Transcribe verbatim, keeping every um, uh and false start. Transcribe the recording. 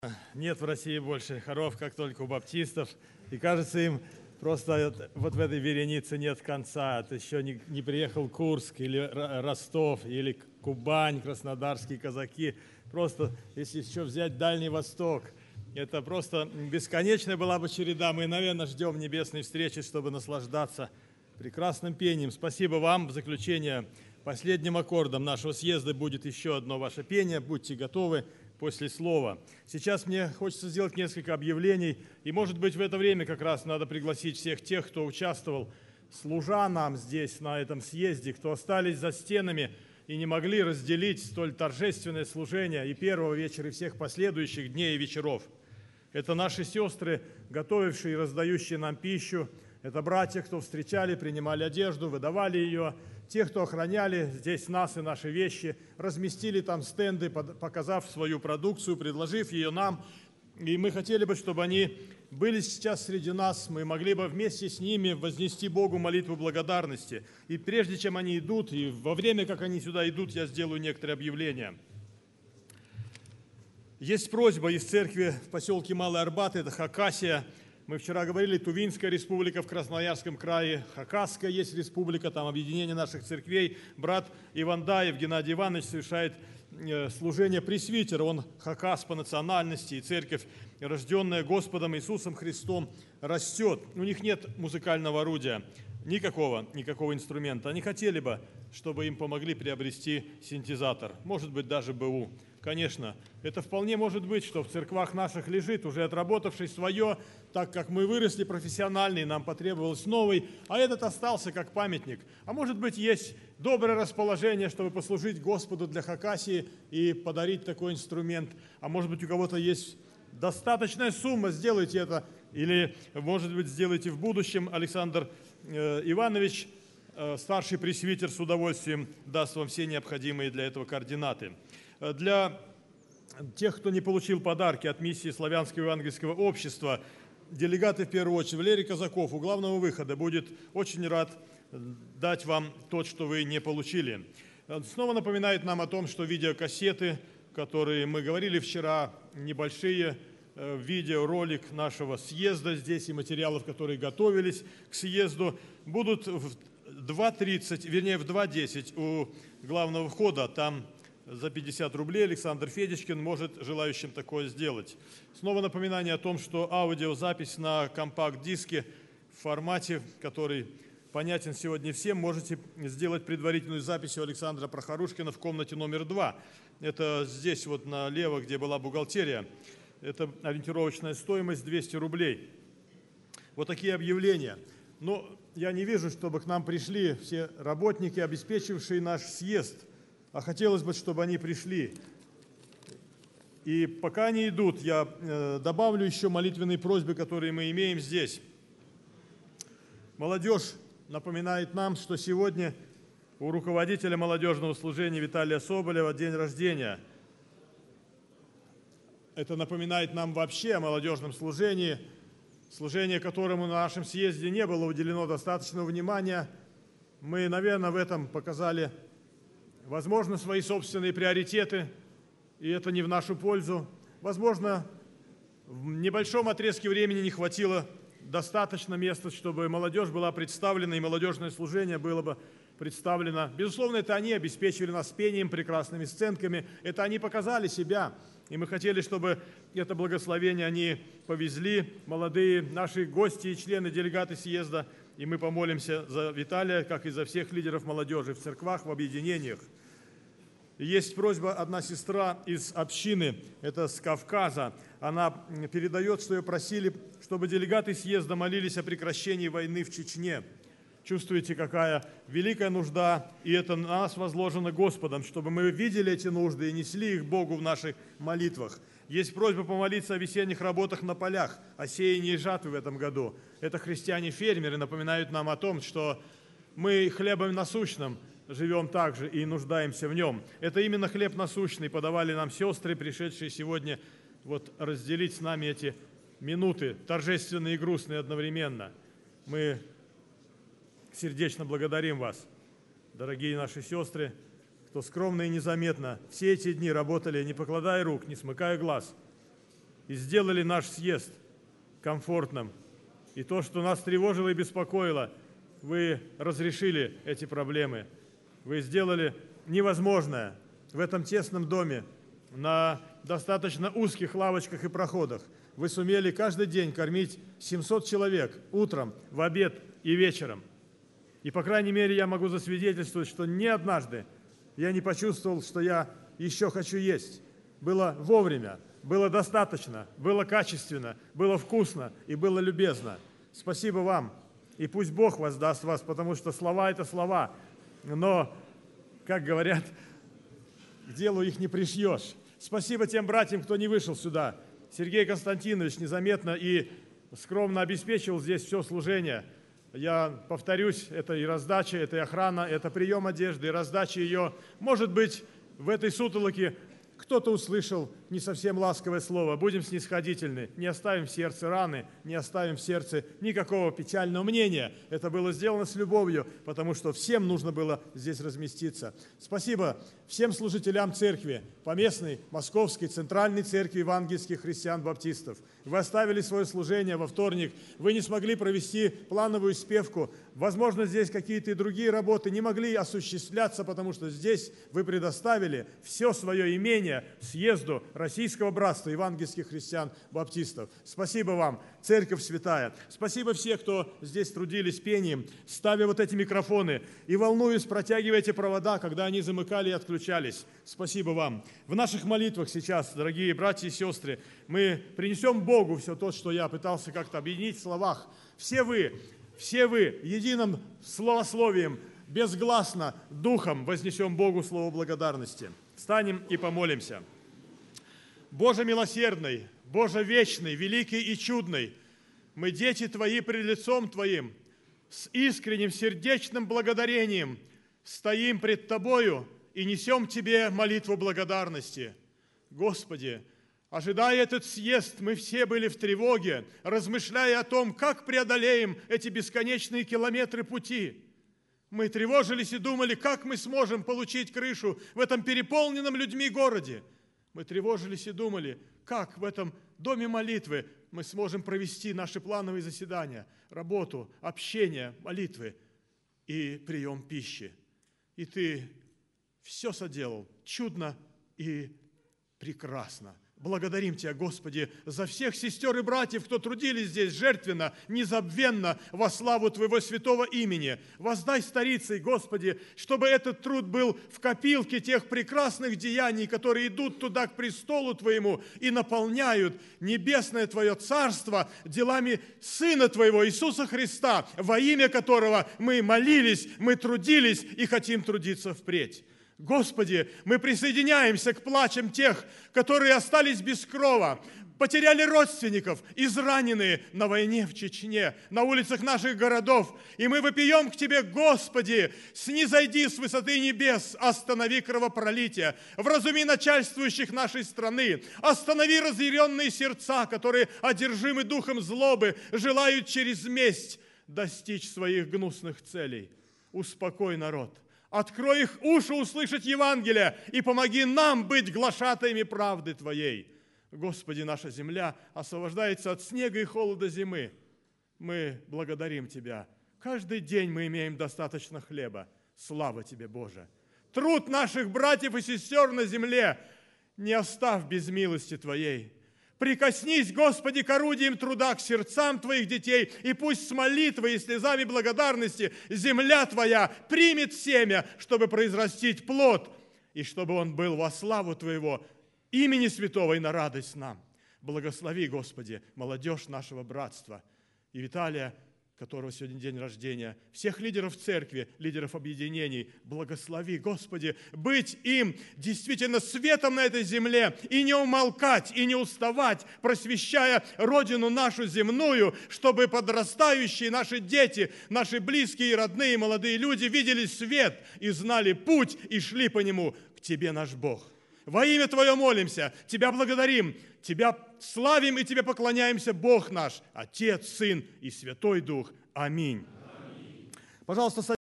Нет в России больше хоров, как только у баптистов. И кажется, им просто вот в этой веренице нет конца. Это еще не, не приехал Курск или Ростов, или Кубань, краснодарские казаки. Просто, если еще взять Дальний Восток, это просто бесконечная была бы череда. Мы, наверное, ждем небесной встречи, чтобы наслаждаться прекрасным пением. Спасибо вам. В заключение, последним аккордом нашего съезда будет еще одно ваше пение. Будьте готовы после слова. Сейчас мне хочется сделать несколько объявлений, и, может быть, в это время как раз надо пригласить всех тех, кто участвовал, служа нам здесь, на этом съезде, кто остались за стенами и не могли разделить столь торжественное служение и первого вечера, и всех последующих дней и вечеров. Это наши сестры, готовившие и раздающие нам пищу, это братья, кто встречали, принимали одежду, выдавали ее, те, кто охраняли здесь нас и наши вещи, разместили там стенды, показав свою продукцию, предложив ее нам. И мы хотели бы, чтобы они были сейчас среди нас, мы могли бы вместе с ними вознести Богу молитву благодарности. И прежде чем они идут, и во время, как они сюда идут, я сделаю некоторые объявления. Есть просьба из церкви в поселке Малый Арбат, это Хакасия. Мы вчера говорили, Тувинская республика в Красноярском крае, Хакасская есть республика, там объединение наших церквей. Брат Ивандаев Геннадий Иванович совершает служение пресвитера, он хакас по национальности, и церковь, рожденная Господом Иисусом Христом, растет. У них нет музыкального орудия, никакого, никакого инструмента. Они хотели бы, чтобы им помогли приобрести синтезатор, может быть, даже БУ. Конечно, это вполне может быть, что в церквах наших лежит, уже отработавший свое, так как мы выросли профессиональный, нам потребовалось новый, а этот остался как памятник. А может быть, есть доброе расположение, чтобы послужить Господу для Хакасии и подарить такой инструмент. А может быть, у кого-то есть достаточная сумма, сделайте это. Или, может быть, сделайте в будущем. Александр э, Иванович, э, старший пресвитер, с удовольствием даст вам все необходимые для этого координаты. Для тех, кто не получил подарки от миссии Славянского евангельского общества, делегаты, в первую очередь, Валерий Казаков у главного выхода будет очень рад дать вам то, что вы не получили. Снова напоминает нам о том, что видеокассеты, которые мы говорили вчера, небольшие, видеоролик нашего съезда здесь и материалов, которые готовились к съезду, будут в два тридцать, вернее в два десять у главного входа. Там за пятьдесят рублей Александр Федичкин может желающим такое сделать. Снова напоминание о том, что аудиозапись на компакт-диске в формате, который понятен сегодня всем, можете сделать предварительную запись у Александра Прохорушкина в комнате номер два. Это здесь вот налево, где была бухгалтерия. Это ориентировочная стоимость двести рублей. Вот такие объявления. Но я не вижу, чтобы к нам пришли все работники, обеспечившие наш съезд. А хотелось бы, чтобы они пришли. И пока они идут, я э, добавлю еще молитвенные просьбы, которые мы имеем здесь. Молодежь напоминает нам, что сегодня у руководителя молодежного служения Виталия Соболева день рождения. Это напоминает нам вообще о молодежном служении, служение которому на нашем съезде не было уделено достаточного внимания. Мы, наверное, в этом показали, возможно, свои собственные приоритеты, и это не в нашу пользу. Возможно, в небольшом отрезке времени не хватило достаточно места, чтобы молодежь была представлена, и молодежное служение было бы представлено. Безусловно, это они обеспечили нас пением, прекрасными сценками, это они показали себя, и мы хотели, чтобы это благословение они повезли, молодые наши гости и члены, делегаты съезда, и мы помолимся за Виталия, как и за всех лидеров молодежи в церквах, в объединениях. Есть просьба, одна сестра из общины, это с Кавказа, она передает, что ее просили, чтобы делегаты съезда молились о прекращении войны в Чечне. Чувствуете, какая великая нужда, и это на нас возложено Господом, чтобы мы видели эти нужды и несли их Богу в наших молитвах. Есть просьба помолиться о весенних работах на полях, о сеянии и жатве в этом году. Это христиане-фермеры напоминают нам о том, что мы хлебом насущным живем также и нуждаемся в нем. Это именно хлеб насущный подавали нам сестры, пришедшие сегодня вот разделить с нами эти минуты, торжественные и грустные одновременно. Мы сердечно благодарим вас, дорогие наши сестры, кто скромно и незаметно все эти дни работали, не покладая рук, не смыкая глаз, и сделали наш съезд комфортным. И то, что нас тревожило и беспокоило, вы разрешили эти проблемы. Вы сделали невозможное в этом тесном доме, на достаточно узких лавочках и проходах. Вы сумели каждый день кормить семьсот человек утром, в обед и вечером. И, по крайней мере, я могу засвидетельствовать, что ни однажды я не почувствовал, что я еще хочу есть. Было вовремя, было достаточно, было качественно, было вкусно и было любезно. Спасибо вам, и пусть Бог воздаст вас, потому что слова – это слова, но, как говорят, к делу их не пришьешь. Спасибо тем братьям, кто не вышел сюда. Сергей Константинович незаметно и скромно обеспечивал здесь все служение. Я повторюсь, это и раздача, это и охрана, это прием одежды, и раздача ее. Может быть, в этой сутолоке кто-то услышал не совсем ласковое слово. Будем снисходительны, не оставим в сердце раны, не оставим в сердце никакого печального мнения. Это было сделано с любовью, потому что всем нужно было здесь разместиться. Спасибо всем служителям церкви, поместной, московской, центральной церкви евангельских христиан-баптистов. Вы оставили свое служение во вторник, вы не смогли провести плановую спевку. Возможно, здесь какие-то и другие работы не могли осуществляться, потому что здесь вы предоставили все свое имение съезду Российского братства евангельских христиан-баптистов. Спасибо вам, Церковь Святая. Спасибо всем, кто здесь трудились пением, ставя вот эти микрофоны и, волнуясь, протягивая эти провода, когда они замыкали и отключались. Спасибо вам. В наших молитвах сейчас, дорогие братья и сестры, мы принесем Богу все то, что я пытался как-то объединить в словах. Все вы, все вы единым словословием, безгласно, духом вознесем Богу слово благодарности. Встанем и помолимся. Боже милосердный, Боже вечный, великий и чудный, мы, дети Твои, пред лицом Твоим, с искренним сердечным благодарением стоим пред Тобою и несем Тебе молитву благодарности. Господи, ожидая этот съезд, мы все были в тревоге, размышляя о том, как преодолеем эти бесконечные километры пути. Мы тревожились и думали, как мы сможем получить крышу в этом переполненном людьми городе. Мы тревожились и думали, как в этом доме молитвы мы сможем провести наши плановые заседания, работу, общение, молитвы и прием пищи. И Ты все соделал чудно и прекрасно. Благодарим Тебя, Господи, за всех сестер и братьев, кто трудились здесь жертвенно, незабвенно во славу Твоего святого имени. Воздай старицей, Господи, чтобы этот труд был в копилке тех прекрасных деяний, которые идут туда к престолу Твоему и наполняют небесное Твое Царство делами Сына Твоего, Иисуса Христа, во имя которого мы молились, мы трудились и хотим трудиться впредь. Господи, мы присоединяемся к плачам тех, которые остались без крова, потеряли родственников, израненные на войне в Чечне, на улицах наших городов. И мы вопием к Тебе, Господи, снизойди с высоты небес, останови кровопролитие, вразуми начальствующих нашей страны, останови разъяренные сердца, которые, одержимы духом злобы, желают через месть достичь своих гнусных целей. Успокой народ. Открой их уши услышать Евангелие и помоги нам быть глашатаями правды Твоей. Господи, наша земля освобождается от снега и холода зимы. Мы благодарим Тебя. Каждый день мы имеем достаточно хлеба. Слава Тебе, Боже! Труд наших братьев и сестер на земле не оставь без милости Твоей. Прикоснись, Господи, к орудиям труда, к сердцам Твоих детей, и пусть с молитвой и слезами благодарности земля Твоя примет семя, чтобы произрастить плод, и чтобы он был во славу Твоего имени святого и на радость нам. Благослови, Господи, молодежь нашего братства и Виталия, которого сегодня день рождения, всех лидеров церкви, лидеров объединений. Благослови, Господи, быть им действительно светом на этой земле и не умолкать, и не уставать, просвещая Родину нашу земную, чтобы подрастающие наши дети, наши близкие и родные молодые люди видели свет и знали путь и шли по нему к Тебе, наш Бог. Во имя Твое молимся, Тебя благодарим, Тебя славим и Тебе поклоняемся, Бог наш, Отец, Сын и Святой Дух. Аминь. Аминь. Пожалуйста,